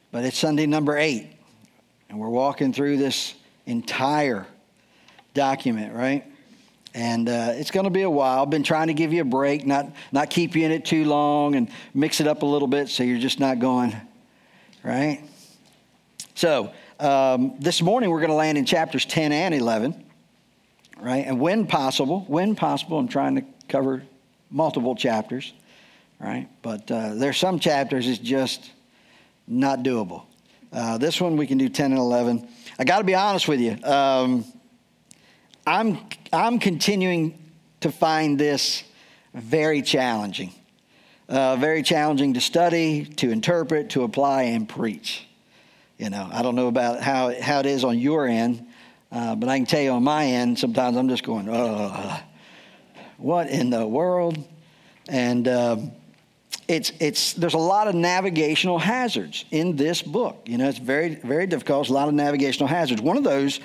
but it's Sunday number 8. And we're walking through this entire document, right? And it's going to be a while. I've been trying to give you a break, not keep you in it too long and mix it up a little bit so you're just not going, right? So this morning we're going to land in chapters 10 and 11, right? And when possible, I'm trying to cover multiple chapters, right? But there's some chapters it's just not doable. This one we can do 10 and 11. I got to be honest with you. I'm continuing to find this very challenging. Very challenging to study, to interpret, to apply, and preach. You know, I don't know about how it is on your end, but I can tell you on my end, sometimes I'm just going, what in the world? And there's a lot of navigational hazards in this book. You know, it's very, very difficult. There's a lot of navigational hazards. One of those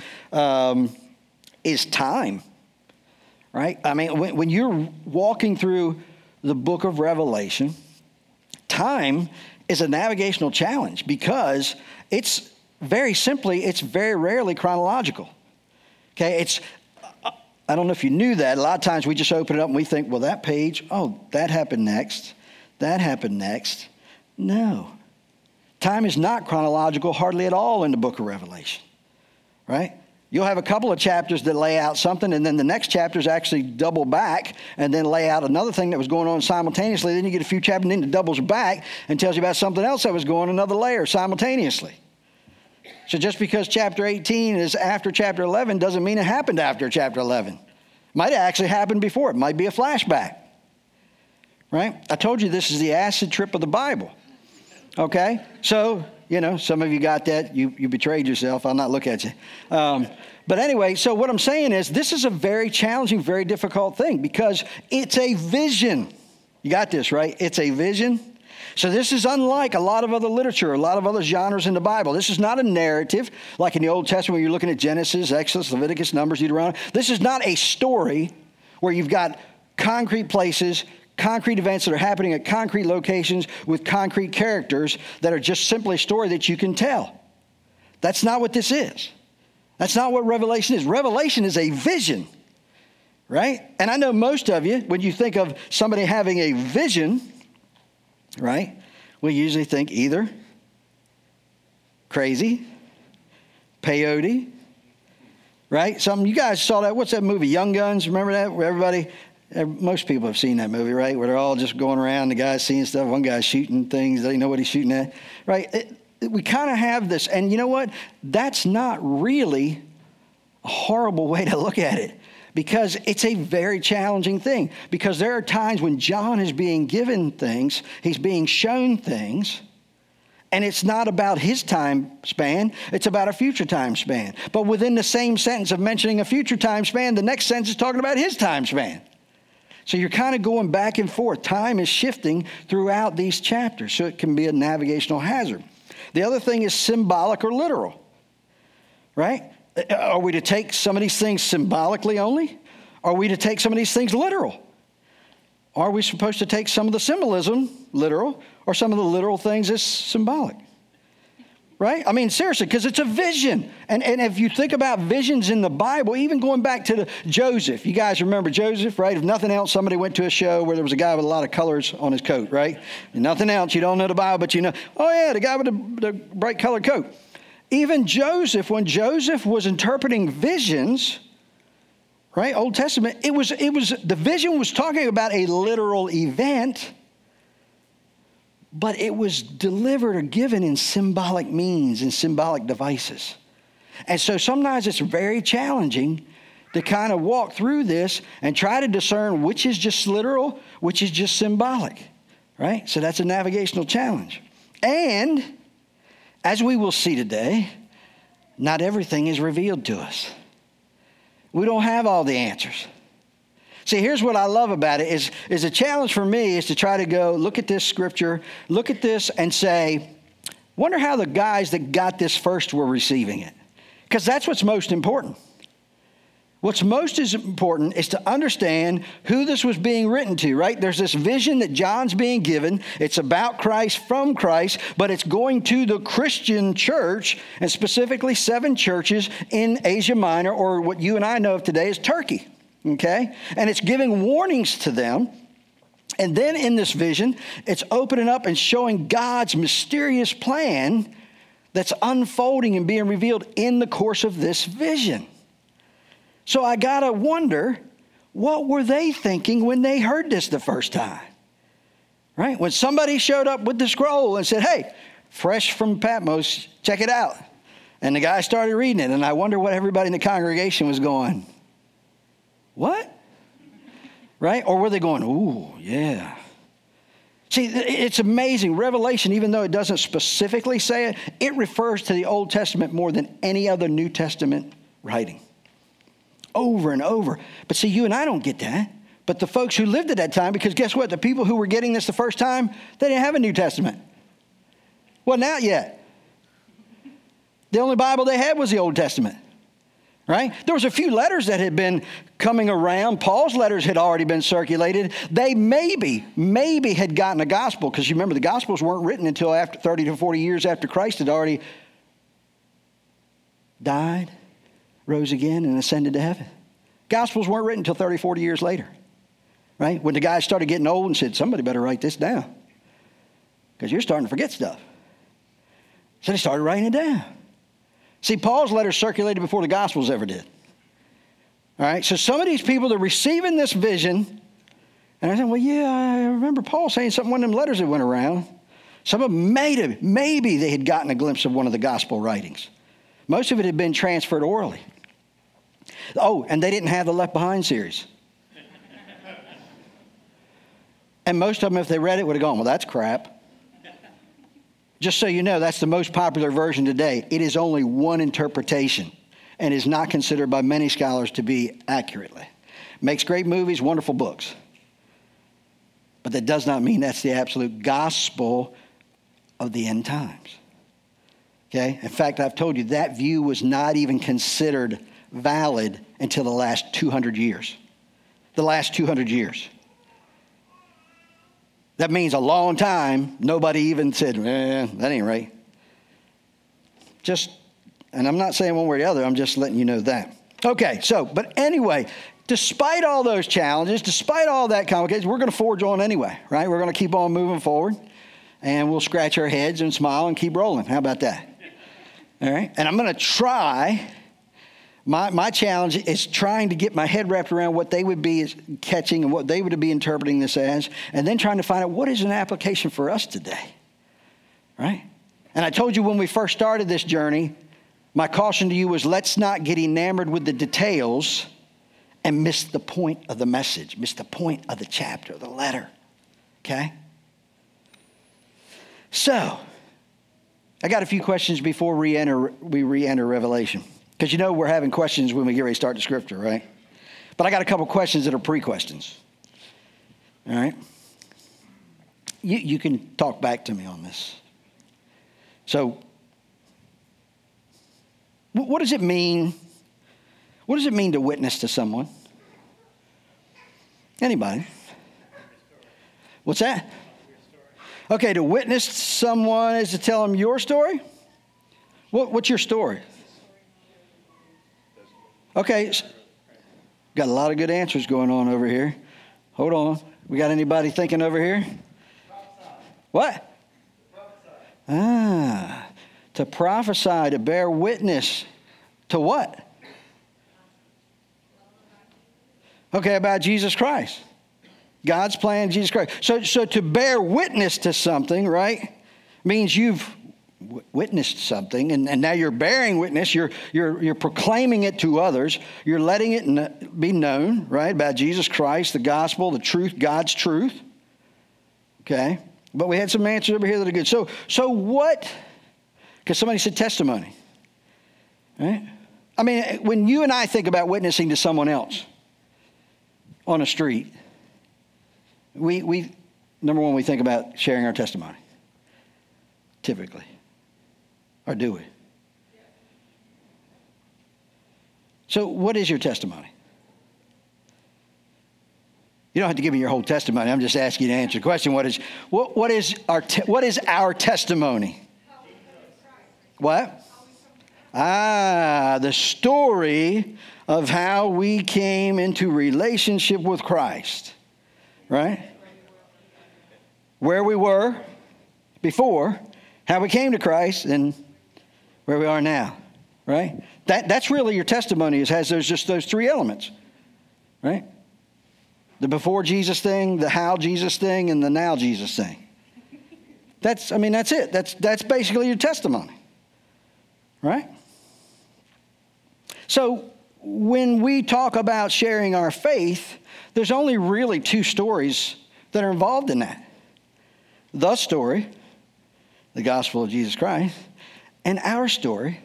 is time, right? I mean, when you're walking through the book of Revelation, time is a navigational challenge because it's very rarely chronological. Okay, I don't know if you knew that. A lot of times we just open it up and we think, well, that page, that happened next. That happened next. No. Time is not chronological hardly at all in the book of Revelation, right? You'll have a couple of chapters that lay out something, and then the next chapters actually double back and then lay out another thing that was going on simultaneously. Then you get a few chapters, and then it doubles back and tells you about something else that was going on another layer simultaneously. So just because chapter 18 is after chapter 11 doesn't mean it happened after chapter 11. It might have actually happened before. It might be a flashback, right? I told you this is the acid trip of the Bible, okay? So, you know, some of you got that. You betrayed yourself. I'll not look at you. But anyway, so what I'm saying is this is a very challenging, very difficult thing because it's a vision. You got this, right? It's a vision. So this is unlike a lot of other literature, a lot of other genres in the Bible. This is not a narrative like in the Old Testament where you're looking at Genesis, Exodus, Leviticus, Numbers, Deuteronomy. This is not a story where you've got concrete places, concrete events that are happening at concrete locations with concrete characters that are just simply a story that you can tell. That's not what this is. That's not what Revelation is. Revelation is a vision, right? And I know most of you, when you think of somebody having a vision, right, we usually think either crazy, peyote, right? You guys saw that. What's that movie, Young Guns? Remember that? Where most people have seen that movie, right? Where they're all just going around, the guy's seeing stuff, one guy's shooting things, they know what he's shooting at, right? We kind of have this, and you know what? That's not really a horrible way to look at it because it's a very challenging thing. Because there are times when John is being given things, he's being shown things, and it's not about his time span, it's about a future time span. But within the same sentence of mentioning a future time span, the next sentence is talking about his time span. So you're kind of going back and forth. Time is shifting throughout these chapters, so it can be a navigational hazard. The other thing is symbolic or literal, right? Are we to take some of these things symbolically only? Are we to take some of these things literal? Are we supposed to take some of the symbolism literal or some of the literal things as symbolic? Right? I mean, seriously, because it's a vision. And if you think about visions in the Bible, even going back to Joseph, you guys remember Joseph, right? If nothing else, somebody went to a show where there was a guy with a lot of colors on his coat, right? And nothing else, you don't know the Bible, but you know, oh yeah, the guy with the bright colored coat. Even Joseph, when Joseph was interpreting visions, right? Old Testament, it was the vision was talking about a literal event, but it was delivered or given in symbolic means and symbolic devices. And so sometimes it's very challenging to kind of walk through this and try to discern which is just literal, which is just symbolic, right? So that's a navigational challenge. And as we will see today, not everything is revealed to us. We don't have all the answers. See, here's what I love about it is a challenge for me is to try to go look at this scripture, look at this and say, wonder how the guys that got this first were receiving it. Because that's what's most important. What's most is important is to understand who this was being written to, right? There's this vision that John's being given. It's about Christ, from Christ, but it's going to the Christian church, and specifically 7 churches in Asia Minor, or what you and I know of today as Turkey, okay? And it's giving warnings to them. And then in this vision, it's opening up and showing God's mysterious plan that's unfolding and being revealed in the course of this vision. So I got to wonder, what were they thinking when they heard this the first time? Right? When somebody showed up with the scroll and said, hey, fresh from Patmos, check it out. And the guy started reading it, and I wonder what everybody in the congregation was going, what? Right? Or were they going, ooh, yeah. See, it's amazing. Revelation, even though it doesn't specifically say it, it refers to the Old Testament more than any other New Testament writing. Over and over. But see, you and I don't get that. But the folks who lived at that time, because guess what? The people who were getting this the first time, they didn't have a New Testament. Wasn't out yet. The only Bible they had was the Old Testament. Right? There was a few letters that had been coming around. Paul's letters had already been circulated. They maybe had gotten a gospel, because you remember the Gospels weren't written until after 30 to 40 years after Christ had already died, rose again, and ascended to heaven. Gospels weren't written until 30, 40 years later. Right? When the guys started getting old and said, somebody better write this down, because you're starting to forget stuff. So they started writing it down. See, Paul's letters circulated before the Gospels ever did. All right, so some of these people, they're receiving this vision, and I said, well, yeah, I remember Paul saying something, one of them letters that went around. Some of them maybe they had gotten a glimpse of one of the gospel writings. Most of it had been transferred orally. Oh, and they didn't have the Left Behind series. And most of them, if they read it, would have gone, well, that's crap. Just so you know, that's the most popular version today. It is only one interpretation and is not considered by many scholars to be accurately. Makes great movies, wonderful books. But that does not mean that's the absolute gospel of the end times. Okay? In fact, I've told you that view was not even considered valid until the last 200 years. The last 200 years. That means a long time, nobody even said, that ain't right. And I'm not saying one way or the other, I'm just letting you know that. Okay, but anyway, despite all those challenges, despite all that complication, we're going to forge on anyway, right? We're going to keep on moving forward, and we'll scratch our heads and smile and keep rolling. How about that? All right, and I'm going to try. My challenge is trying to get my head wrapped around what they would be catching and what they would be interpreting this as, and then trying to find out what is an application for us today, right? And I told you when we first started this journey, my caution to you was, let's not get enamored with the details and miss the point of the message, miss the point of the chapter, the letter, okay? So, I got a few questions before we re-enter Revelation. Because you know we're having questions when we get ready to start the scripture, right? But I got a couple questions that are pre-questions. All right? You can talk back to me on this. So, what does it mean? What does it mean to witness to someone? Anybody? What's that? Okay, to witness to someone is to tell them your story? What's your story? Okay, got a lot of good answers going on over here. Hold on. We got anybody thinking over here? What? To prophesy, to bear witness. To what? Okay, about Jesus Christ. God's plan, Jesus Christ. So to bear witness to something, right, means you've witnessed something, and now you're bearing witness. You're proclaiming it to others. You're letting it be known, right, about Jesus Christ, the gospel, the truth, God's truth. Okay, but we had some answers over here that are good. So what? Because somebody said testimony, right? I mean, when you and I think about witnessing to someone else on a street, we number one, we think about sharing our testimony, typically. Or do we? So what is your testimony? You don't have to give me your whole testimony. I'm just asking you to answer the question. What is our testimony? What? The story of how we came into relationship with Christ. Right? Where we were before, how we came to Christ, and where we are now. Right? That's really your testimony, has just those three elements. Right? The before Jesus thing, the how Jesus thing, and the now Jesus thing. That's it. That's basically your testimony. Right? So when we talk about sharing our faith, there's only really two stories that are involved in that. The story, the gospel of Jesus Christ, and our story,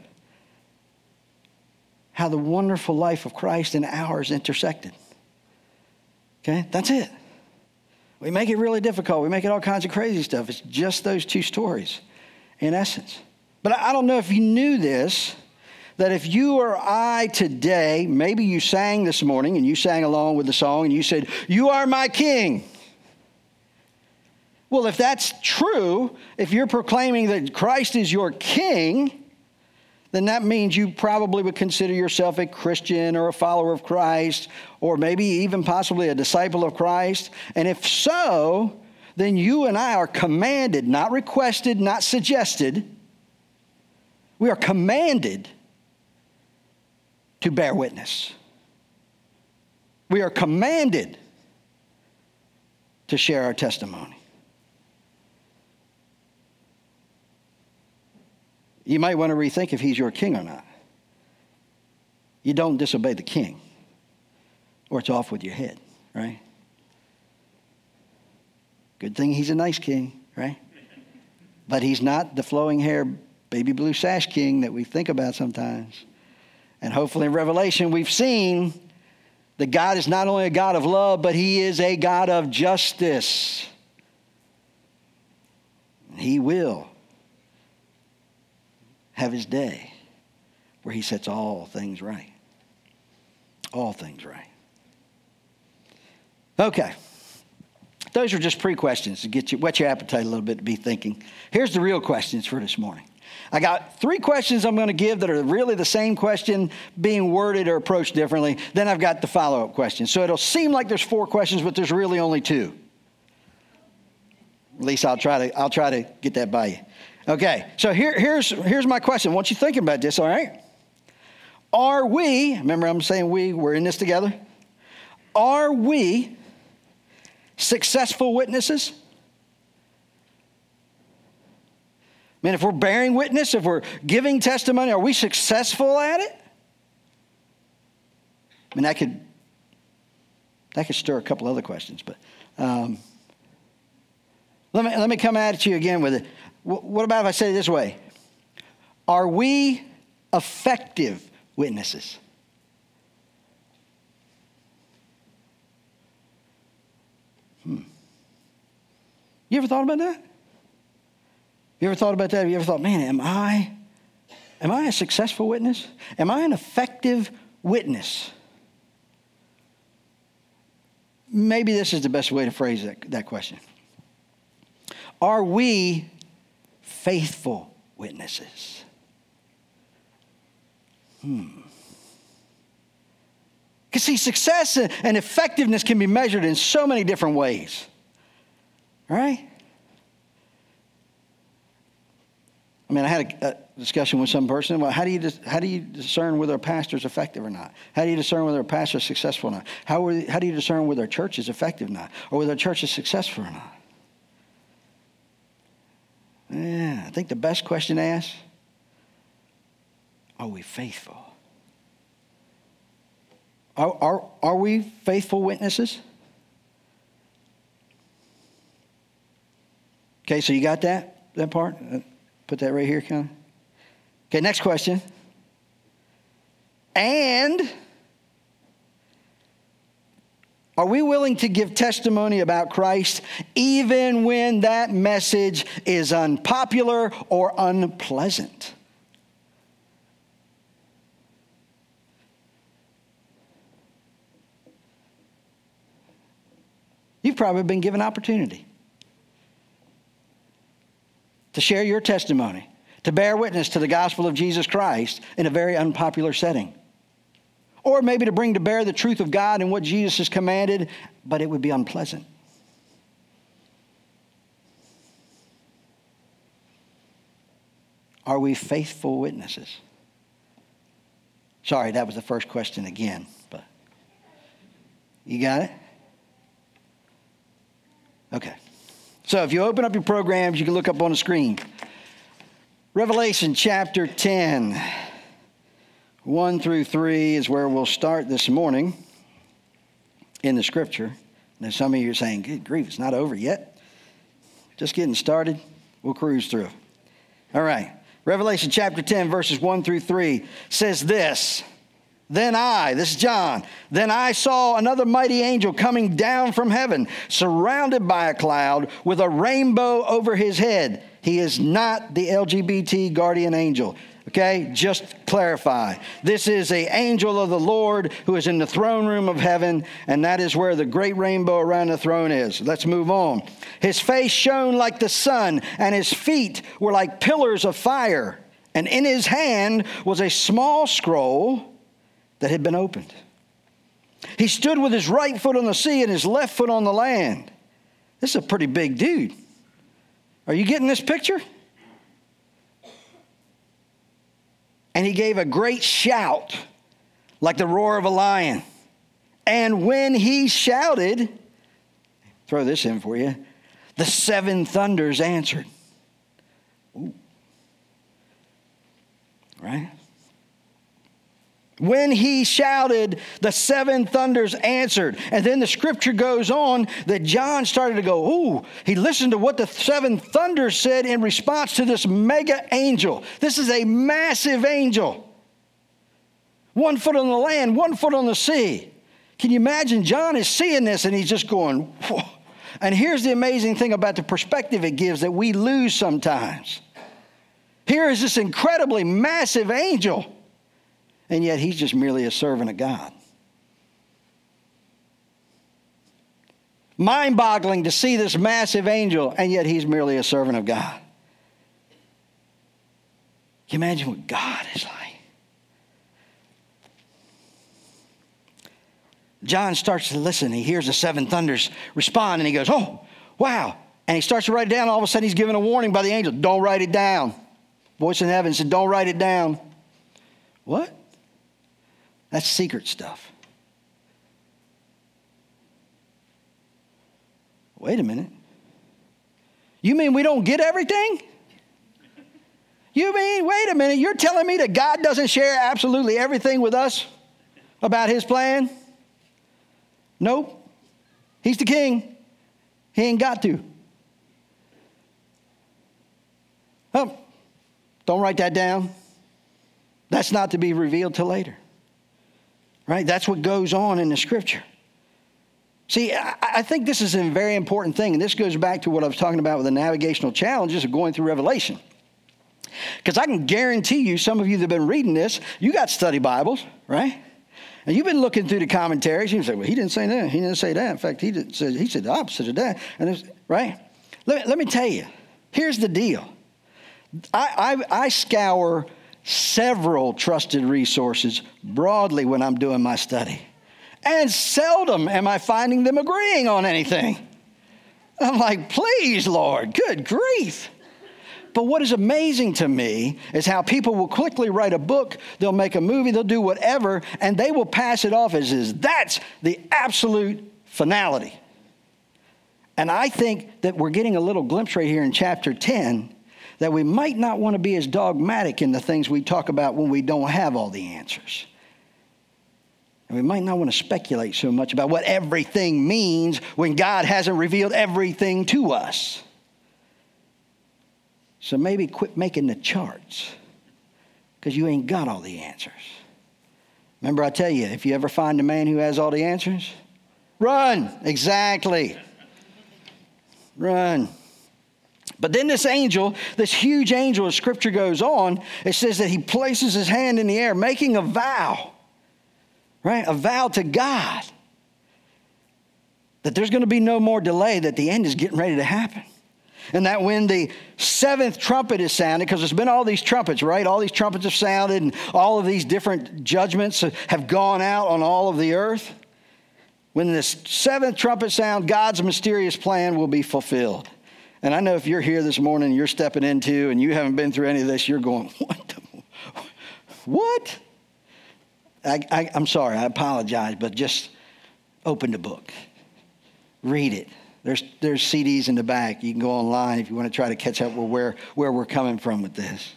how the wonderful life of Christ and ours intersected. Okay, that's it. We make it really difficult. We make it all kinds of crazy stuff. It's just those two stories, in essence. But I don't know if you knew this, that if you or I today, maybe you sang this morning and you sang along with the song and you said, "You are my king." Well, if that's true, if you're proclaiming that Christ is your king, then that means you probably would consider yourself a Christian or a follower of Christ, or maybe even possibly a disciple of Christ. And if so, then you and I are commanded, not requested, not suggested. We are commanded to bear witness. We are commanded to share our testimony. You might want to rethink if he's your king or not. You don't disobey the king, or it's off with your head, right? Good thing he's a nice king, right? But he's not the flowing hair, baby blue sash king that we think about sometimes. And hopefully in Revelation we've seen that God is not only a God of love, but he is a God of justice. He will have his day where he sets all things right. All things right. Okay. Those are just pre-questions to whet your appetite a little bit to be thinking. Here's the real questions for this morning. I got 3 questions I'm going to give that are really the same question being worded or approached differently. Then I've got the follow-up questions. So it'll seem like there's 4 questions, but there's really only 2. At least I'll try to get that by you. Okay, so here's my question. I want you thinking about this, all right? Are we, remember I'm saying we're in this together. Are we successful witnesses? I mean, if we're bearing witness, if we're giving testimony, are we successful at it? I mean, that could stir a couple other questions, but let me come at you again with it. What about if I say it this way? Are we effective witnesses? You ever thought about that? You ever thought about that? Have you ever thought, man, am I a successful witness? Am I an effective witness? Maybe this is the best way to phrase that question. Are we faithful witnesses? Because see, success and effectiveness can be measured in so many different ways. Right? I mean, I had a discussion with some person about how do you discern whether a pastor is effective or not? How do you discern whether a pastor is successful or not? How do you discern whether a church is effective or not? Or whether a church is successful or not? Yeah, I think the best question to ask, are we faithful? Are we faithful witnesses? Okay, so you got that part? Put that right here, kind of. Okay, next question. And are we willing to give testimony about Christ even when that message is unpopular or unpleasant? probably been given opportunity to share your testimony, to bear witness to the gospel of Jesus Christ in a very unpopular setting. Or maybe to bring to bear the truth of God and what Jesus has commanded, but it would be unpleasant. Are we faithful witnesses? Sorry, that was the first question again, but you got it? Okay. So if you open up your programs, you can look up on the screen. Revelation chapter 10, 1 through 3 is where we'll start this morning in the scripture. Now some of you are saying, good grief, it's not over yet. Just getting started. We'll cruise through. All right. Revelation chapter 10, verses 1 through 3 says this. This is John, then I saw another mighty angel coming down from heaven, surrounded by a cloud with a rainbow over his head. He is not the LGBT guardian angel. Okay, just clarify. This is an angel of the Lord who is in the throne room of heaven, and that is where the great rainbow around the throne is. Let's move on. His face shone like the sun, and his feet were like pillars of fire. And in his hand was a small scroll that had been opened. He stood with his right foot on the sea and his left foot on the land. This is a pretty big dude. Are you getting this picture? And he gave a great shout like the roar of a lion. And when he shouted, throw this in for you, the seven thunders answered. Ooh. Right? When he shouted, the seven thunders answered. And then the scripture goes on that John started to go, ooh, he listened to what the seven thunders said in response to this mega angel. This is a massive angel. 1 foot on the land, 1 foot on the sea. Can you imagine? John is seeing this and he's just going, whoa. And here's the amazing thing about the perspective it gives that we lose sometimes. Here is this incredibly massive angel. And yet he's just merely a servant of God. Mind-boggling to see this massive angel, and yet he's merely a servant of God. Can you imagine what God is like? John starts to listen. He hears the seven thunders respond, and he goes, oh, wow. And he starts to write it down. All of a sudden, he's given a warning by the angel. Don't write it down. Voice in heaven said, don't write it down. What? That's secret stuff. Wait a minute. You mean we don't get everything? You mean, wait a minute, you're telling me that God doesn't share absolutely everything with us about his plan? Nope. He's the king. He ain't got to. Oh, don't write that down. That's not to be revealed till later. Right? That's what goes on in the scripture. See, I think this is a very important thing, and this goes back to what I was talking about with the navigational challenges of going through Revelation. Because I can guarantee you, some of you that have been reading this, you got study Bibles, right? And you've been looking through the commentaries. You say, well, he didn't say that. He didn't say that. In fact, he said the opposite of that. And right? Let me tell you, here's the deal. I scour several trusted resources broadly when I'm doing my study. And seldom am I finding them agreeing on anything. I'm like, please, Lord, good grief. But what is amazing to me is how people will quickly write a book, they'll make a movie, they'll do whatever, and they will pass it off as that's the absolute finality. And I think that we're getting a little glimpse right here in chapter 10 that we might not want to be as dogmatic in the things we talk about when we don't have all the answers. And we might not want to speculate so much about what everything means when God hasn't revealed everything to us. So maybe quit making the charts because you ain't got all the answers. Remember, I tell you, if you ever find a man who has all the answers, run. Exactly. Run. But then this angel, this huge angel, as scripture goes on, it says that he places his hand in the air, making a vow, right? A vow to God. that there's going to be no more delay, that the end is getting ready to happen. And that when the seventh trumpet is sounded, because there's been all these trumpets, right? All these trumpets have sounded, and all of these different judgments have gone out on all of the earth. When the seventh trumpet sound, God's mysterious plan will be fulfilled. And I know if you're here this morning, you're stepping into, and you haven't been through any of this, you're going, what? I'm sorry, I apologize, but just open the book. Read it. There's CDs in the back. You can go online if you want to try to catch up with where we're coming from with this.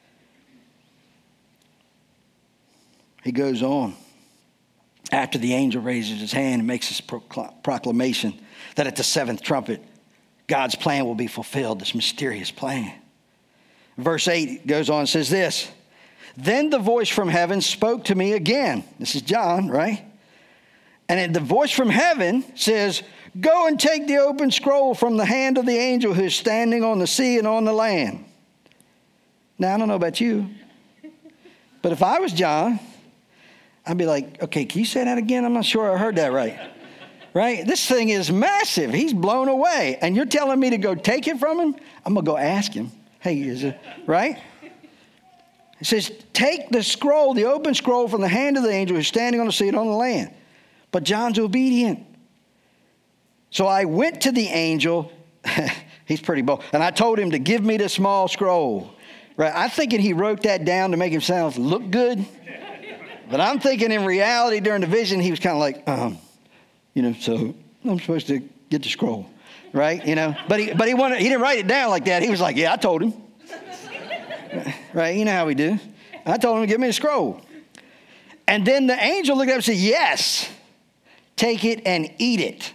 He goes on. After the angel raises his hand and makes his proclamation that at the seventh trumpet, God's plan will be fulfilled, this mysterious plan. Verse 8 goes on and says this, then the voice from heaven spoke to me again. This is John, right? And the voice from heaven says, go and take the open scroll from the hand of the angel who is standing on the sea and on the land. Now, I don't know about you, but if I was John, I'd be like, okay, can you say that again? I'm not sure I heard that right. Right? This thing is massive. He's blown away. And you're telling me to go take it from him? I'm going to go ask him. Hey, is it right? It says, take the scroll, the open scroll from the hand of the angel who's standing on the sea and on the land. But John's obedient. So I went to the angel. He's pretty bold. And I told him to give me the small scroll. Right? I'm thinking he wrote that down to make him look good. But I'm thinking in reality during the vision, he was kind of like, so I'm supposed to get the scroll. Right? But he didn't write it down like that. He was like, yeah, I told him. Right? You know how we do. I told him to give me the scroll. And then the angel looked up and said, yes, take it and eat it.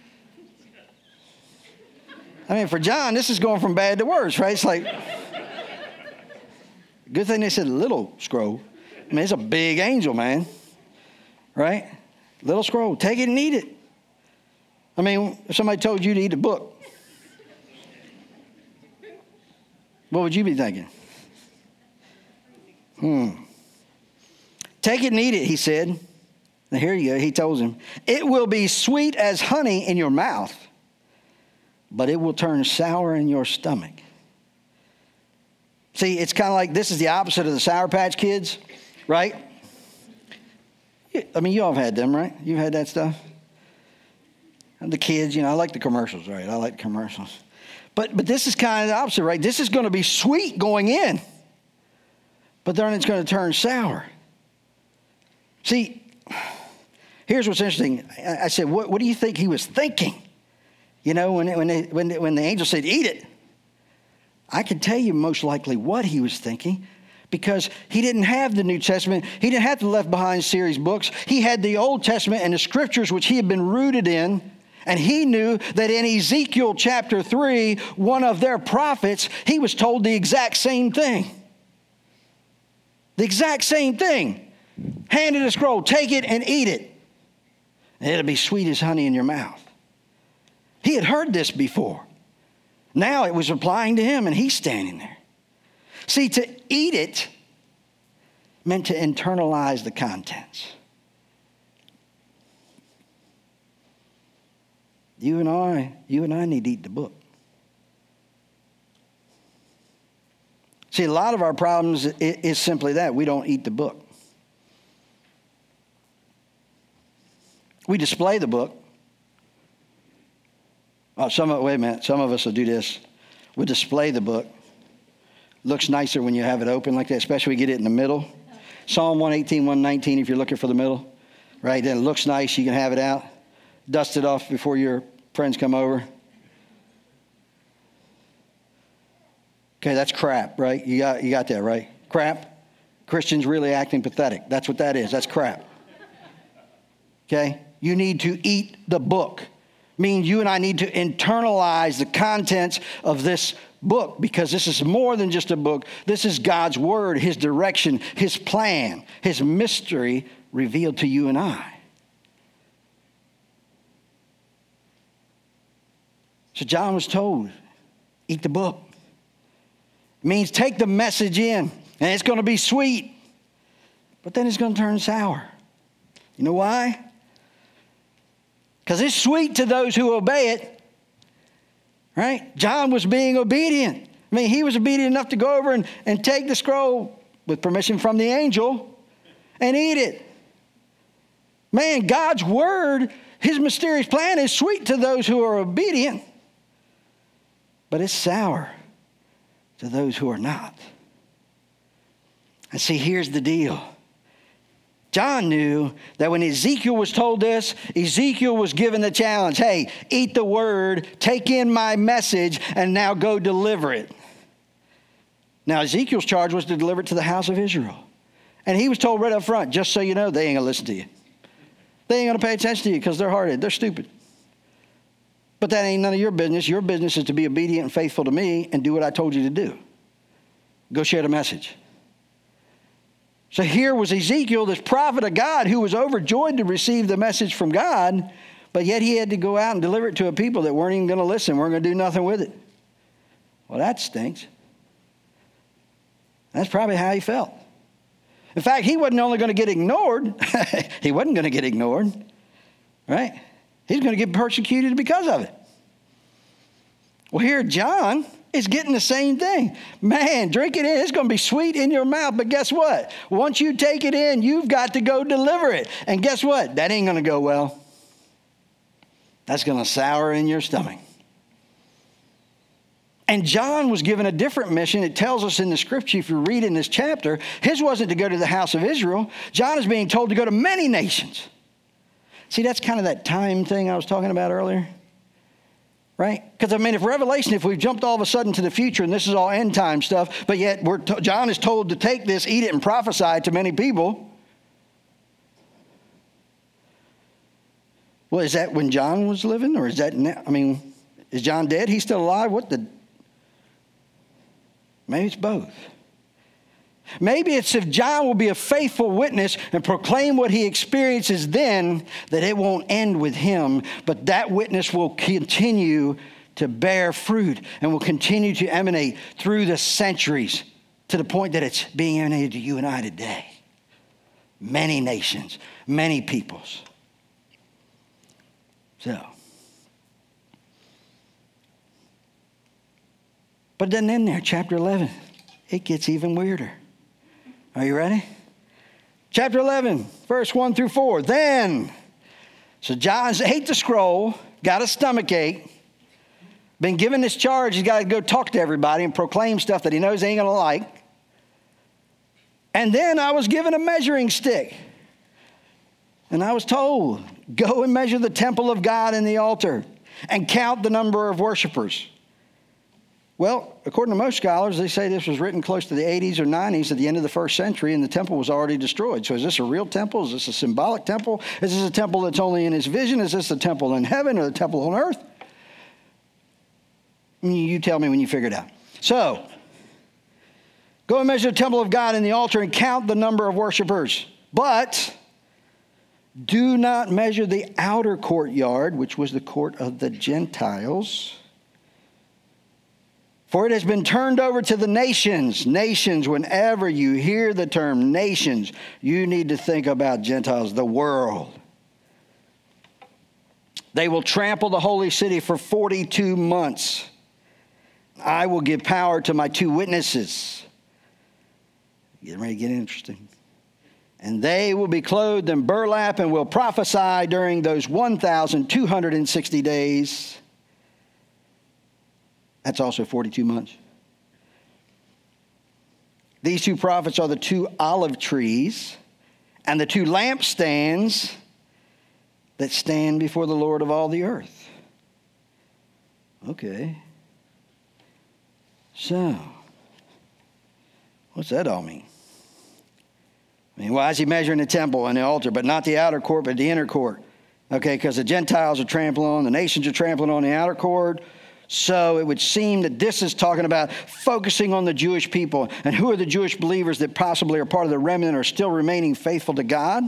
I mean, for John, this is going from bad to worse, right? It's like, good thing they said little scroll. I mean, it's a big angel, man. Right? Little scroll. Take it and eat it. I mean, if somebody told you to eat a book, what would you be thinking? Take it and eat it, he said. Now, here you go. He tells him, it will be sweet as honey in your mouth, but it will turn sour in your stomach. See, it's kind of like this is the opposite of the Sour Patch Kids, right? I mean, you all have had them, right? You've had that stuff? And the kids, I like the commercials, right? I like commercials. But this is kind of the opposite, right? This is going to be sweet going in, but then it's going to turn sour. See, here's what's interesting. I said, what do you think he was thinking? When the angel said, eat it. I can tell you most likely what he was thinking, because he didn't have the New Testament. He didn't have the Left Behind series books. He had the Old Testament and the scriptures, which he had been rooted in. And he knew that in Ezekiel chapter 3, one of their prophets, he was told the exact same thing. The exact same thing. Handed a scroll, take it and eat it. And it'll be sweet as honey in your mouth. He had heard this before. Now it was applying to him, and he's standing there. See, to eat it meant to internalize the contents. You and I need to eat the book. See, a lot of our problems is simply that. We don't eat the book. We display the book. Wait a minute. Some of us will do this. We'll display the book. Looks nicer when you have it open like that, especially when you get it in the middle. Psalm 118, 119, if you're looking for the middle. Right? Then it looks nice. You can have it out. Dust it off before your friends come over. Okay, that's crap, right? You got that, right? Crap. Christians really acting pathetic. That's what that is. That's crap. Okay? You need to eat the book. Means you and I need to internalize the contents of this book, because this is more than just a book. This is God's word, his direction, his plan, his mystery revealed to you and I. So John was told, eat the book. It means take the message in, and it's going to be sweet, but then it's going to turn sour. You know why? Because it's sweet to those who obey it. Right? John was being obedient. I mean, he was obedient enough to go over and take the scroll with permission from the angel and eat it. Man, God's word, his mysterious plan is sweet to those who are obedient, but it's sour to those who are not. And see, here's the deal. John knew that when Ezekiel was told this, Ezekiel was given the challenge. Hey, eat the word, take in my message, and now go deliver it. Now, Ezekiel's charge was to deliver it to the house of Israel. And he was told right up front, just so you know, they ain't going to listen to you. They ain't going to pay attention to you because they're hard-headed. They're stupid. But that ain't none of your business. Your business is to be obedient and faithful to me and do what I told you to do. Go share the message. So here was Ezekiel, this prophet of God, who was overjoyed to receive the message from God, but yet he had to go out and deliver it to a people that weren't even going to listen, weren't going to do nothing with it. Well, that stinks. That's probably how he felt. In fact, he wasn't only going to get ignored, he wasn't going to get ignored, right? He's going to get persecuted because of it. Well, here John is getting the same thing. Man, drink it in. It's going to be sweet in your mouth. But guess what? Once you take it in, you've got to go deliver it. And guess what? That ain't going to go well. That's going to sour in your stomach. And John was given a different mission. It tells us in the scripture, if you read in this chapter, his wasn't to go to the house of Israel. John is being told to go to many nations. See, that's kind of that time thing I was talking about earlier. Right? Because, I mean, if we've jumped all of a sudden to the future, and this is all end time stuff, but yet John is told to take this, eat it, and prophesy to many people. Well, is that when John was living? Or is that now? I mean, is John dead? He's still alive? Maybe it's both. Maybe it's if John will be a faithful witness and proclaim what he experiences then, that it won't end with him, but that witness will continue to bear fruit and will continue to emanate through the centuries to the point that it's being emanated to you and I today. Many nations, many peoples. So, but then in there, chapter 11, it gets even weirder. Are you ready? Chapter 11, verse 1 through 4. Then, so John's ate the scroll, got a stomach ache, been given this charge. He's got to go talk to everybody and proclaim stuff that he knows they ain't going to like. And then I was given a measuring stick. And I was told, go and measure the temple of God and the altar and count the number of worshipers. Well, according to most scholars, they say this was written close to the 80s or 90s at the end of the first century, and the temple was already destroyed. So is this a real temple? Is this a symbolic temple? Is this a temple that's only in his vision? Is this the temple in heaven or the temple on earth? You tell me when you figure it out. So, go and measure the temple of God and the altar and count the number of worshipers. But do not measure the outer courtyard, which was the court of the Gentiles. For it has been turned over to the nations. Nations, whenever you hear the term nations, you need to think about Gentiles, the world. They will trample the holy city for 42 months. I will give power to my 2 witnesses. Getting ready to get interesting. And they will be clothed in burlap and will prophesy during those 1,260 days. That's also 42 months. These 2 prophets are the 2 olive trees and the 2 lampstands that stand before the Lord of all the earth. Okay. So, what's that all mean? I mean, why is he measuring the temple and the altar, but not the outer court, but the inner court? Okay, because the Gentiles are trampling on, the nations are trampling on the outer court. So it would seem that this is talking about focusing on the Jewish people. And who are the Jewish believers that possibly are part of the remnant or still remaining faithful to God?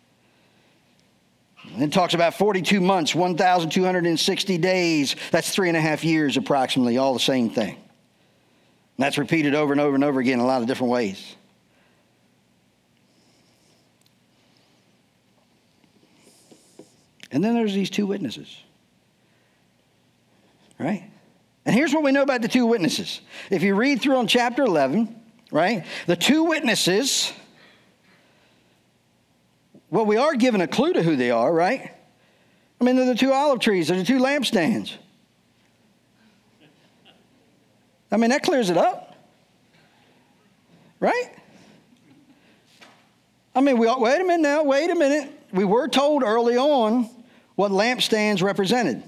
And it talks about 42 months, 1,260 days. That's 3.5 years approximately, all the same thing. And that's repeated over and over and over again in a lot of different ways. And then there's these two witnesses. Right? And here's what we know about the two witnesses. If you read through on chapter 11, right? The two witnesses, well, we are given a clue to who they are, right? I mean, they're the two olive trees. They're the two lampstands. I mean, that clears it up. Right? I mean, wait a minute now. Wait a minute. We were told early on what lampstands represented.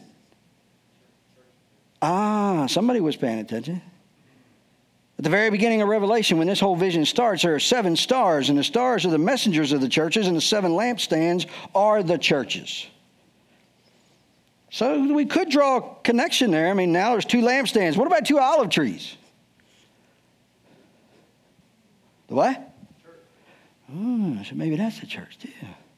Somebody was paying attention. At the very beginning of Revelation, when this whole vision starts, there are 7 stars, and the stars are the messengers of the churches, and the 7 lampstands are the churches. So we could draw a connection there. I mean, now there's 2 lampstands. What about 2 olive trees? The what? Church. So maybe that's the church too.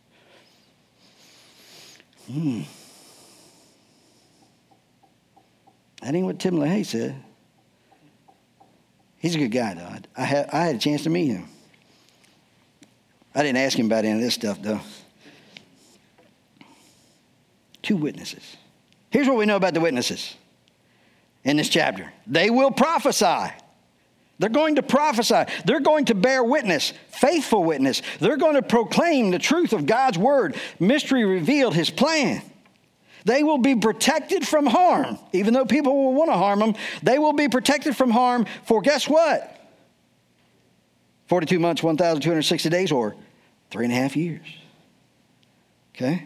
That ain't what Tim LaHaye said. He's a good guy, though. I had a chance to meet him. I didn't ask him about any of this stuff, though. 2 witnesses. Here's what we know about the witnesses in this chapter. They will prophesy. They're going to prophesy. They're going to bear witness, faithful witness. They're going to proclaim the truth of God's word, mystery revealed, his plan. They will be protected from harm. Even though people will want to harm them, they will be protected from harm for guess what? 42 months, 1,260 days, or 3.5 years. Okay?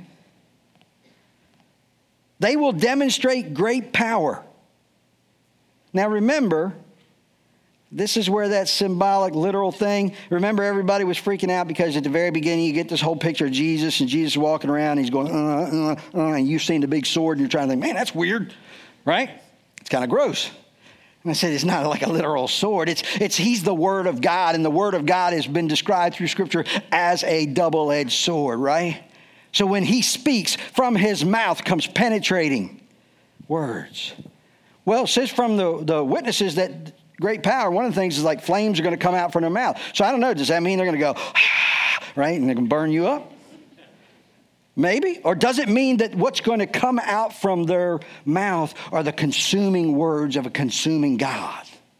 They will demonstrate great power. Now remember, this is where that symbolic, literal thing. Remember, everybody was freaking out because at the very beginning you get this whole picture of Jesus, and Jesus walking around, and he's going, and you've seen the big sword, and you're trying to think, man, that's weird, right? It's kind of gross. And I said, it's not like a literal sword. He's the Word of God, and the Word of God has been described through Scripture as a double-edged sword, right? So when he speaks, from his mouth comes penetrating words. Well, it says from the witnesses that great power, one of the things is like flames are going to come out from their mouth. So I don't know, does that mean they're going to go, right, and they're going to burn you up? Maybe. Or does it mean that what's going to come out from their mouth are the consuming words of a consuming God?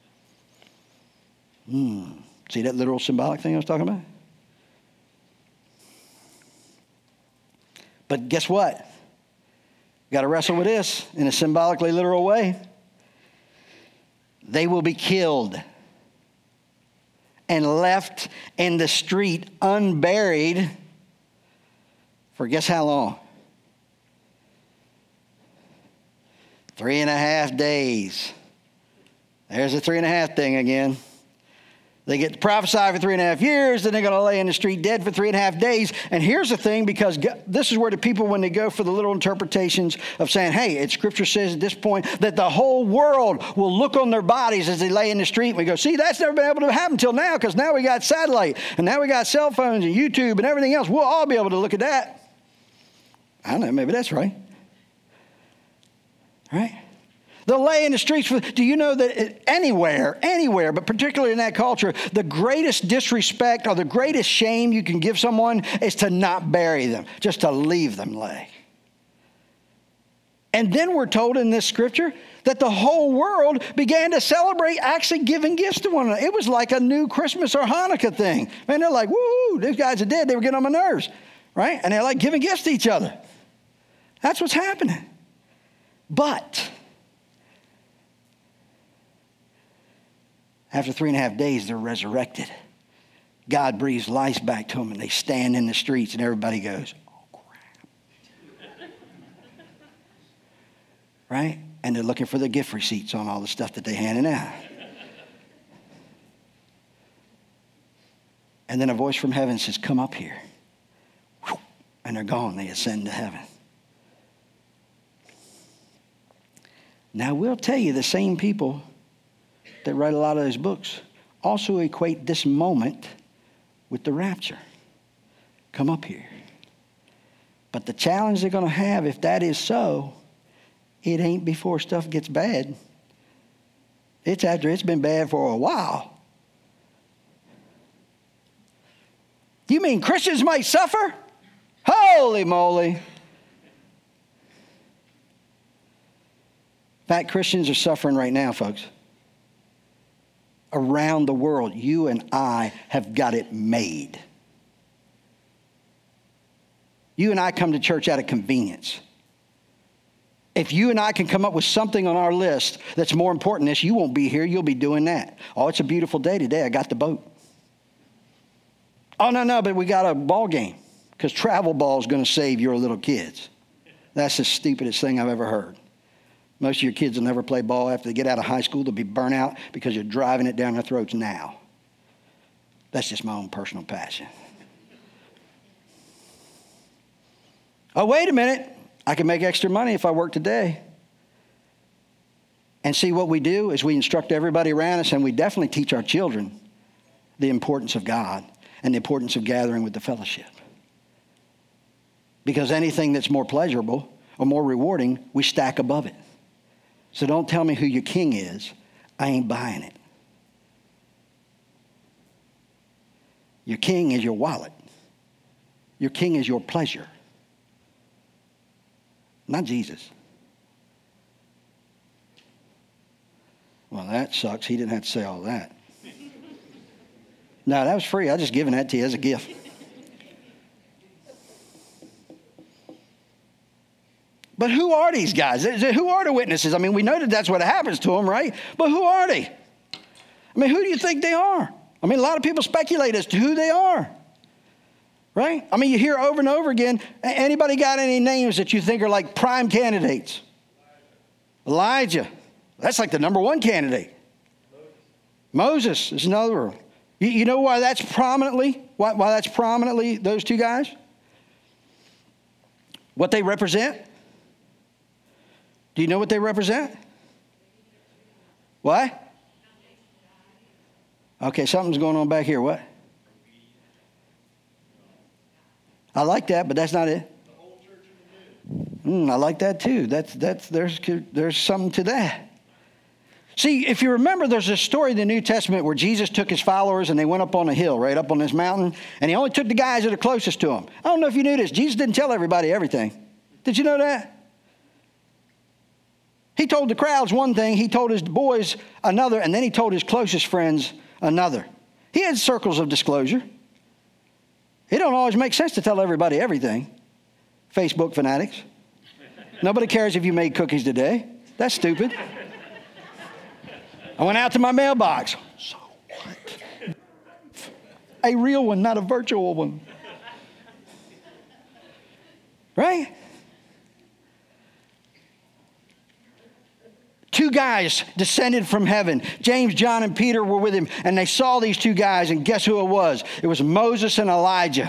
See that literal symbolic thing I was talking about? But guess what? You got to wrestle with this in a symbolically literal way. They will be killed and left in the street unburied for guess how long? 3.5 days. There's the 3.5 thing again. They get to prophesy for 3.5 years, then they're going to lay in the street dead for 3.5 days. And here's the thing, because this is where the people, when they go for the little interpretations of saying, hey, Scripture says at this point that the whole world will look on their bodies as they lay in the street. And we go, see, that's never been able to happen until now, because now we got satellite, and now we got cell phones and YouTube and everything else. We'll all be able to look at that. I don't know, maybe that's right. Right? They'll lay in the streets. Do you know that anywhere, but particularly in that culture, the greatest disrespect or the greatest shame you can give someone is to not bury them, just to leave them lay. And then we're told in this scripture that the whole world began to celebrate actually giving gifts to one another. It was like a new Christmas or Hanukkah thing. Man, they're like, woo, these guys are dead. They were getting on my nerves, right? And they're like giving gifts to each other. That's what's happening. But after 3.5 days, they're resurrected. God breathes life back to them, and they stand in the streets, and everybody goes, oh, crap. Right? And they're looking for the gift receipts on all the stuff that they handed out. And then a voice from heaven says, come up here. And they're gone. They ascend to heaven. Now, we'll tell you the same people that write a lot of those books also equate this moment with the rapture. Come up here. But the challenge they're going to have, if that is so, it ain't before stuff gets bad. It's after it's been bad for a while. You mean Christians might suffer? Holy moly. In fact, Christians are suffering right now, folks. Around the world, you and I have got it made. You and I come to church out of convenience. If you and I can come up with something on our list that's more important than this, you won't be here, you'll be doing that. Oh, it's a beautiful day today, I got the boat. Oh, no, but we got a ball game because travel ball is going to save your little kids. That's the stupidest thing I've ever heard. Most of your kids will never play ball after they get out of high school. They'll be burnt out because you're driving it down their throats now. That's just my own personal passion. Oh, wait a minute. I can make extra money if I work today. And see, what we do is we instruct everybody around us, and we definitely teach our children the importance of God and the importance of gathering with the fellowship. Because anything that's more pleasurable or more rewarding, we stack above it. So don't tell me who your king is. I ain't buying it. Your king is your wallet. Your king is your pleasure. Not Jesus. Well, that sucks. He didn't have to say all that. No, that was free. I just given that to you as a gift. But who are these guys? Who are the witnesses? I mean, we know that that's what happens to them, right? But who are they? I mean, who do you think they are? I mean, a lot of people speculate as to who they are, right? I mean, you hear over and over again, anybody got any names that you think are like prime candidates? Elijah. That's like the number one candidate. Moses is another one. You know why that's prominently? Why that's prominently those two guys? What they represent? Do you know what they represent? What? Okay, something's going on back here. What? I like that, but that's not it. I like that too. There's something to that. See, if you remember, there's a story in the New Testament where Jesus took his followers and they went up on a hill, right up on this mountain, and he only took the guys that are closest to him. I don't know if you knew this. Jesus didn't tell everybody everything. Did you know that? He told the crowds one thing, he told his boys another, and then he told his closest friends another. He had circles of disclosure. It don't always make sense to tell everybody everything. Facebook fanatics. Nobody cares if you made cookies today. That's stupid. I went out to my mailbox. So what? A real one, not a virtual one. Right? Two guys descended from heaven. James, John, and Peter were with him, and they saw these two guys, and guess who it was? It was Moses and Elijah.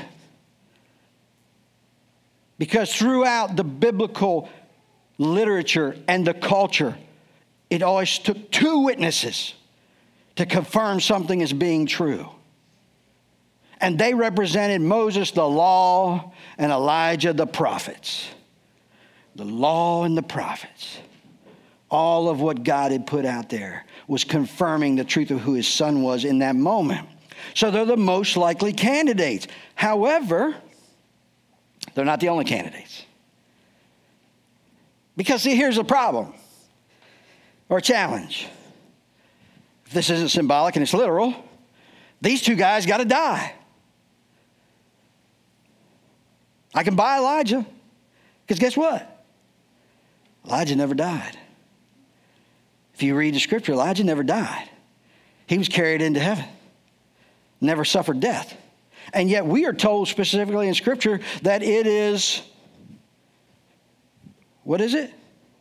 Because throughout the biblical literature and the culture, it always took two witnesses to confirm something as being true. And they represented Moses, the law, and Elijah, the prophets. The law and the prophets. All of what God had put out there was confirming the truth of who his son was in that moment. So they're the most likely candidates. However, they're not the only candidates. Because see, here's the problem or challenge. If this isn't symbolic and it's literal, these two guys got to die. I can buy Elijah, because guess what? Elijah never died. If you read the scripture, Elijah never died. He was carried into heaven, never suffered death. And yet we are told specifically in scripture that it is, what is it?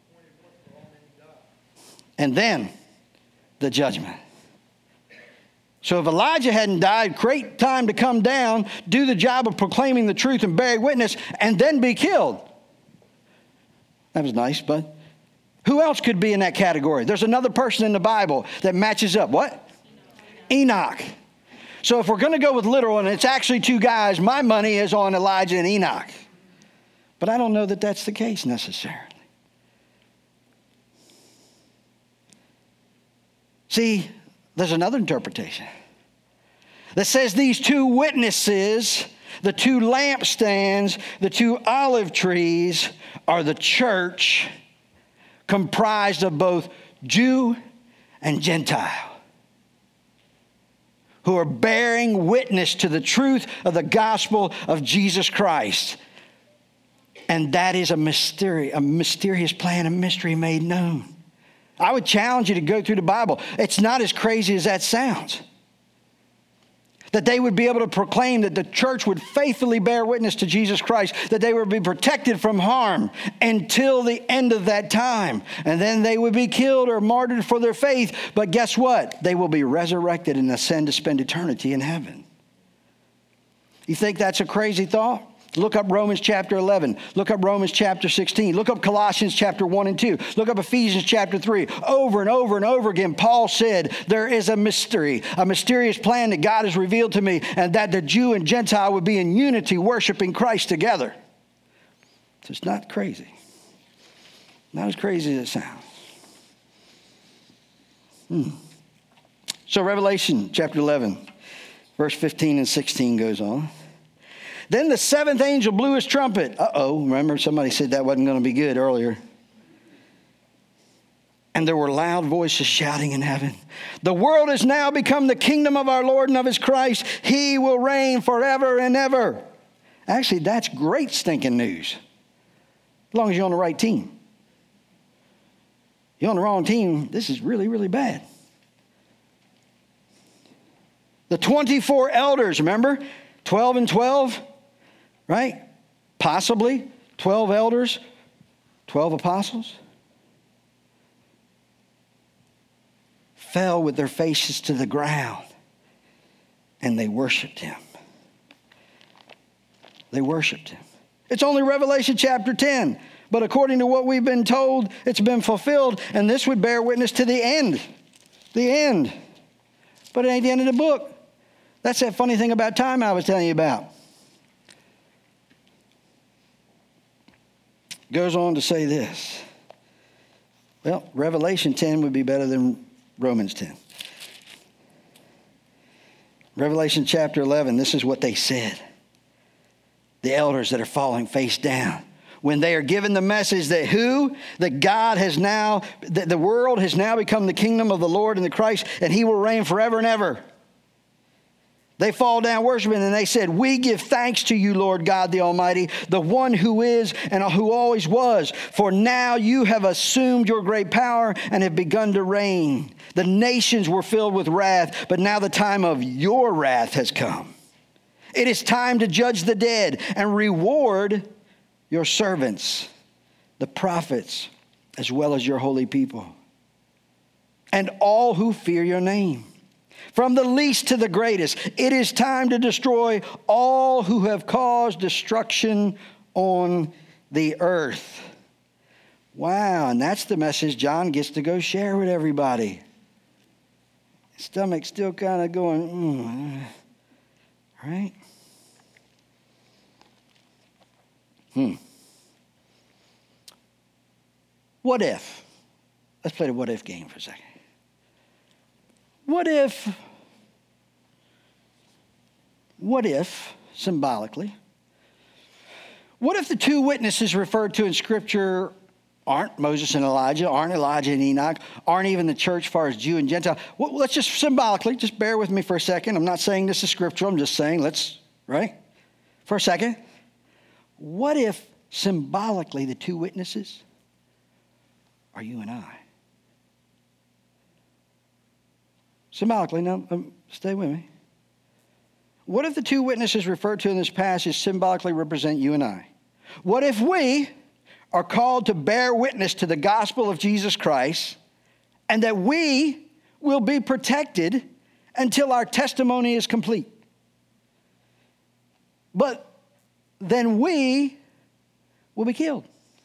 And then the judgment. So if Elijah hadn't died, great time to come down, do the job of proclaiming the truth and bearing witness, and then be killed. That was nice, but who else could be in that category? There's another person in the Bible that matches up. What? Enoch. So if we're going to go with literal and it's actually two guys, my money is on Elijah and Enoch. But I don't know that that's the case necessarily. See, there's another interpretation that says these two witnesses, the two lampstands, the two olive trees are the church comprised of both Jew and Gentile, who are bearing witness to the truth of the gospel of Jesus Christ. And that is a mysterious plan, a mystery made known. I would challenge you to go through the Bible. It's not as crazy as that sounds. That they would be able to proclaim that the church would faithfully bear witness to Jesus Christ, that they would be protected from harm until the end of that time. And then they would be killed or martyred for their faith. But guess what? They will be resurrected and ascend to spend eternity in heaven. You think that's a crazy thought? Look up Romans chapter 11. Look up Romans chapter 16. Look up Colossians chapter 1 and 2. Look up Ephesians chapter 3. Over and over and over again, Paul said, there is a mystery, a mysterious plan that God has revealed to me, and that the Jew and Gentile would be in unity, worshiping Christ together. So it's not crazy. Not as crazy as it sounds. So Revelation chapter 11, verse 15 and 16 goes on. Then the seventh angel blew his trumpet. Remember somebody said that wasn't going to be good earlier. And there were loud voices shouting in heaven, the world has now become the kingdom of our Lord and of his Christ. He will reign forever and ever. Actually, that's great stinking news. As long as you're on the right team. You're on the wrong team, this is really, really bad. The 24 elders, remember? 12 and 12. Right? Possibly 12 elders, 12 apostles. Fell with their faces to the ground and they worshiped him. They worshiped him. It's only Revelation chapter 10. But according to what we've been told, it's been fulfilled. And this would bear witness to the end. The end. But it ain't the end of the book. That's that funny thing about time I was telling you about. Goes on to say this. Well, Revelation 10 would be better than Romans 10. Revelation chapter 11, this is what they said. The elders that are falling face down. When they are given the message that that God has now, that the world has now become the kingdom of the Lord and the Christ, and he will reign forever and ever. They fall down worshiping and they said, we give thanks to you, Lord God the Almighty, the one who is and who always was. For now you have assumed your great power and have begun to reign. The nations were filled with wrath, but now the time of your wrath has come. It is time to judge the dead and reward your servants, the prophets, as well as your holy people, and all who fear your name. From the least to the greatest, it is time to destroy all who have caused destruction on the earth. Wow, and that's the message John gets to go share with everybody. His stomach's still kind of going, right? What if? Let's play the what if game for a second. What if, symbolically, what if the two witnesses referred to in Scripture aren't Moses and Elijah, aren't Elijah and Enoch, aren't even the church as far as Jew and Gentile? Well, let's just symbolically, just bear with me for a second. I'm not saying this is scriptural. I'm just saying right? For a second. What if symbolically the two witnesses are you and I? Symbolically, now, stay with me. What if the two witnesses referred to in this passage symbolically represent you and I? What if we are called to bear witness to the gospel of Jesus Christ and that we will be protected until our testimony is complete? But then we will be killed.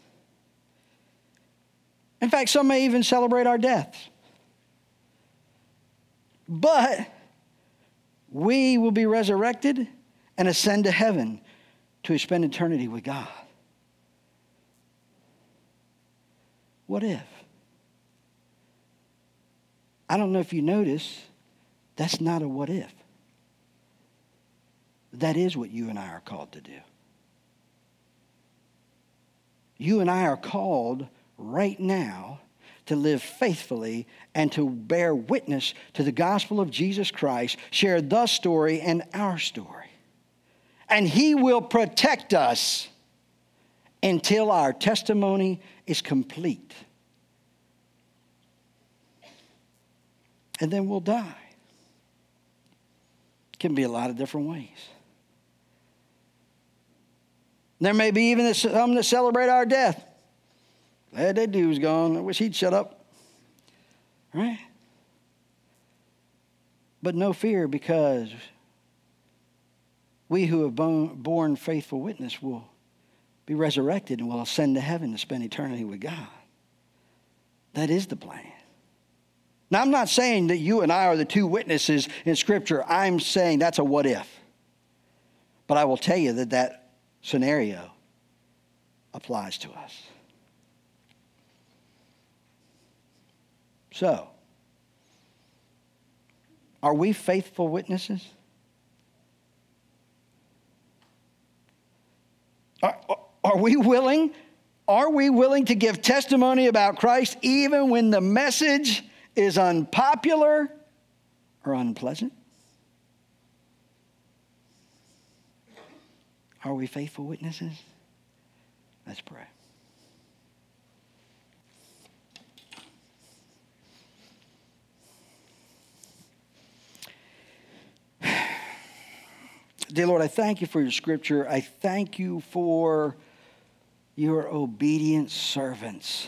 In fact, some may even celebrate our deaths. But we will be resurrected and ascend to heaven to spend eternity with God. What if? I don't know if you notice, that's not a what if. That is what you and I are called to do. You and I are called right now to live faithfully and to bear witness to the gospel of Jesus Christ, share the story and our story. And he will protect us until our testimony is complete. And then we'll die. It can be a lot of different ways. There may be even some that celebrate our death. Glad that dude's gone. I wish he'd shut up. Right? But no fear, because we who have borne faithful witness will be resurrected and will ascend to heaven to spend eternity with God. That is the plan. Now, I'm not saying that you and I are the two witnesses in Scripture. I'm saying that's a what if. But I will tell you that that scenario applies to us. So, are we faithful witnesses? Are we willing? Are we willing to give testimony about Christ even when the message is unpopular or unpleasant? Are we faithful witnesses? Let's pray. Dear Lord, I thank you for your scripture. I thank you for your obedient servants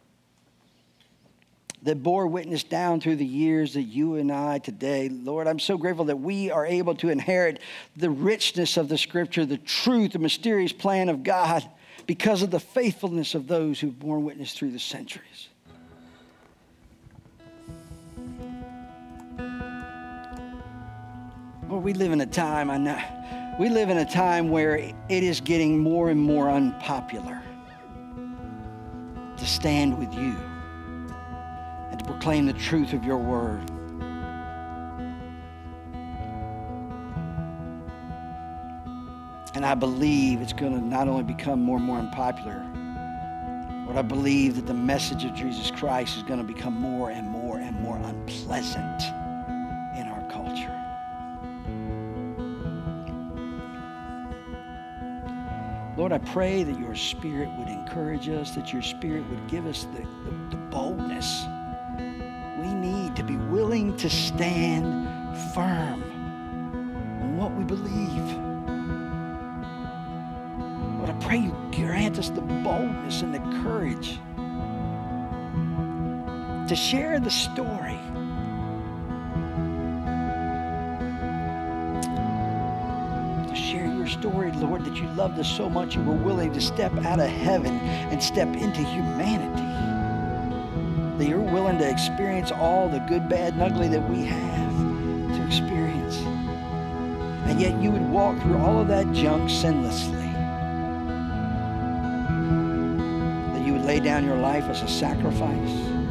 that bore witness down through the years that you and I today. Lord, I'm so grateful that we are able to inherit the richness of the scripture, the truth, the mysterious plan of God because of the faithfulness of those who've borne witness through the centuries. Lord, we live in a time, where it is getting more and more unpopular to stand with you and to proclaim the truth of your word. And I believe it's going to not only become more and more unpopular, but I believe that the message of Jesus Christ is going to become more and more and more unpleasant in our culture. Lord, I pray that your Spirit would encourage us, that your Spirit would give us the boldness we need to be willing to stand firm on what we believe. Lord, I pray you grant us the boldness and the courage to share the story. Story, Lord, that you loved us so much you were willing to step out of heaven and step into humanity. That you're willing to experience all the good, bad, and ugly that we have to experience. And yet you would walk through all of that junk sinlessly. That you would lay down your life as a sacrifice.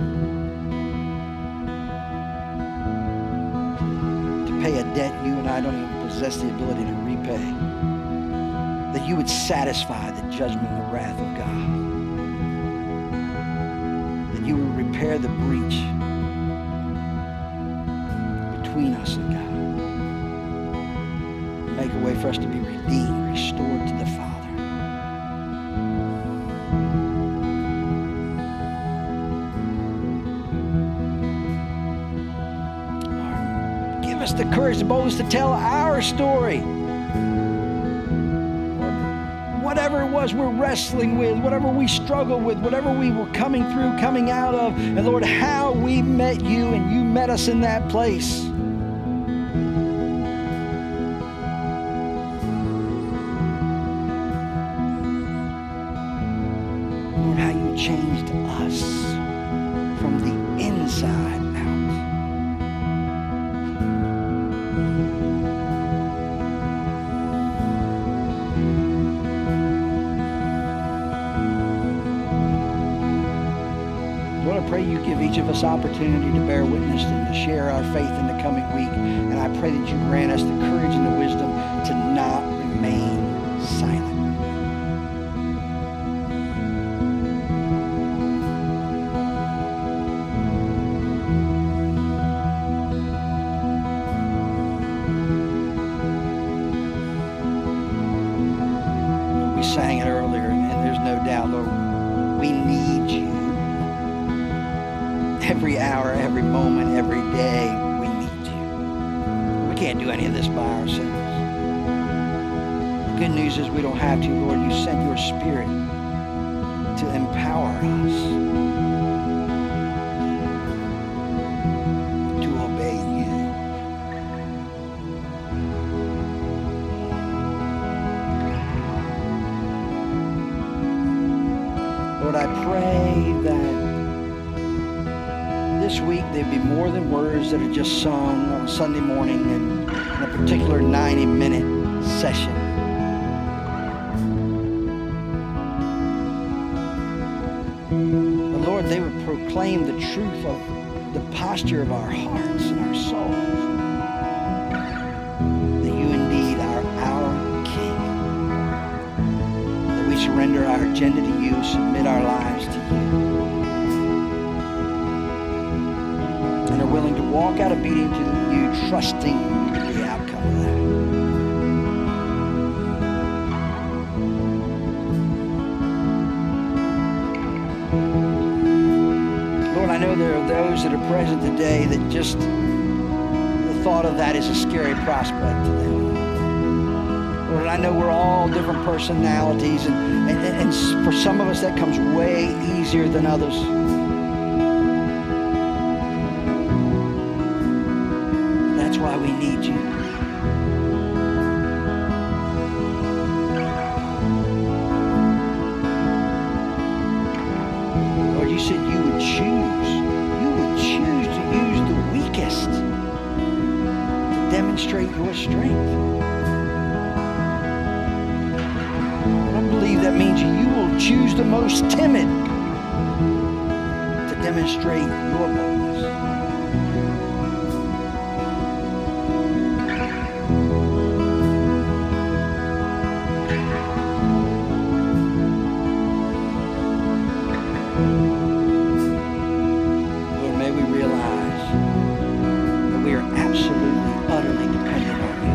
To pay a debt you and I don't even possess the ability to repay. That you would satisfy the judgment and the wrath of God. That you would repair the breach between us and God. Make a way for us to be redeemed, restored to the Father. Lord, give us the courage, the boldness to tell our story. Whatever it was we're wrestling with, whatever we struggle with, whatever we were coming through, coming out of, and Lord, how we met you and you met us in that place. Lord, how you changed us from the inside out. Lord, I pray you give each of us opportunity to bear witness and to share our faith in the coming week. And I pray that you grant us the courage and the wisdom to not remain silent. sang it earlier, and there's no doubt, Lord, we need you. Every hour, every moment, every day, we need you. We can't do any of this by ourselves. The good news is we don't have to, Lord. You sent your Spirit to empower us to obey you. Lord, I pray that this week there'd be more than words that are just sung on a Sunday morning in a particular 90-minute session. But Lord, they would proclaim the truth of the posture of our hearts and our souls. That you indeed are our King. That we surrender our agenda to you, submit our lives to you. And are willing to walk out obedient to you, trusting the outcome of that. Lord, I know there are those that are present today that just the thought of that is a scary prospect to them. Lord, I know we're all different personalities, and for some of us that comes way easier than others. That's why we need you. Lord, you said you would choose. You would choose to use the weakest to demonstrate your strength. I believe that means you will choose the most timid to demonstrate your boldness. Lord, may we realize that we are absolutely, utterly dependent on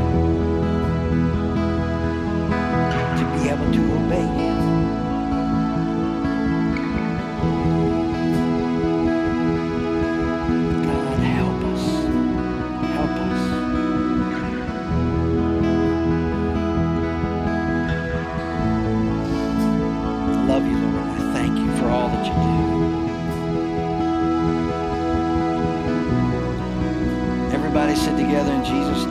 you to be able to obey you. God, help us. Help us. I love you, Lord. I thank you for all that you do. Everybody sit together in Jesus' name.